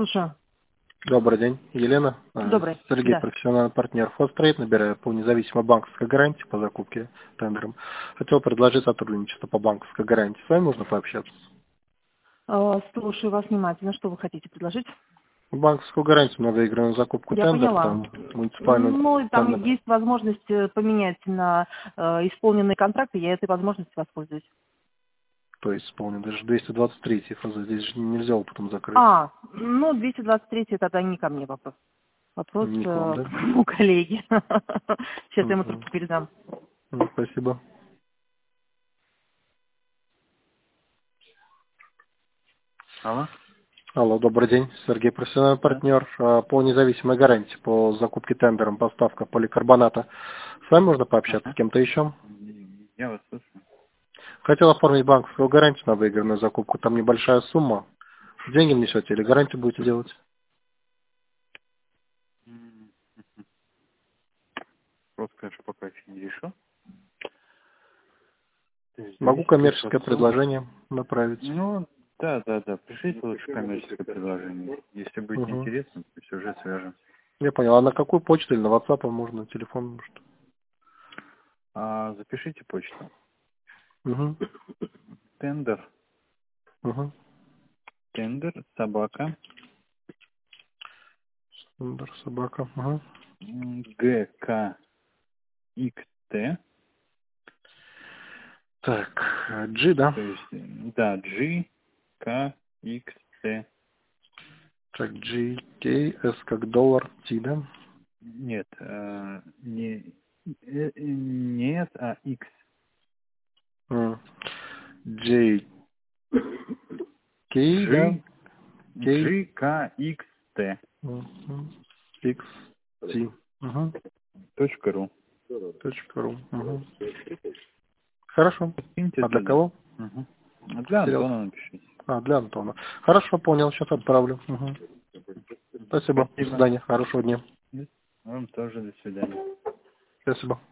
Слушаю. Добрый день, Елена. Добрый. Сергей, Да. профессиональный партнер Фострейд, набираю по независимой банковской гарантии по закупке тендером. Хотел предложить сотрудничество по банковской гарантии. С вами можно пообщаться? Слушаю вас внимательно. Что вы хотите предложить? Банковскую гарантию на выигранную закупку Я тендер, поняла. там муниципальный Ну, и там тендер. есть возможность поменять на исполненные контракты. Я этой возможностью воспользуюсь. То есть исполнен даже 223 ФЗ. Здесь же нельзя опытом закрыть. 223 тогда не ко мне вопрос. Вопрос Не к вам, да? у коллеги. Сейчас я ему Мгм. трубку передам. Спасибо. Алло? Алло, добрый день. Сергей, профессиональный Да. партнер по независимой гарантии по закупке тендером, поставка поликарбоната. С вами можно пообщаться с Ага. кем-то еще? Я вас слушаю. Хотел оформить банковскую гарантию на выигранную закупку. Там небольшая сумма. Деньги внесете или гарантию будете делать? Просто, конечно, пока еще не решил. То есть Могу зависит от коммерческое суммы. предложение направить. Ну, да. Пришлите лучше коммерческое предложение. Если будет Угу. интересно, то есть уже свяжем. Я понял. А на какую почту или на WhatsApp можно, телефон? Может? Запишите почту. Угу. Тендер. Угу. Тендер, собака. Собака. Угу. ГКХТ. Так, G, да? То есть, да, GKXT. Так, G, K, S как доллар, T, да? Нет, нет, а X. М. J, K, да? G, K, GKXT. мгм. X, T. Угу. .ру. .ру. Угу. Хорошо. Киньте А для туда. кого? Угу. А для Серьезно? Антона напишите. Для Антона. Хорошо, понял, сейчас отправлю. Угу. Спасибо. До Спасибо. свидания. Хорошего дня. Вам тоже до свидания. Спасибо.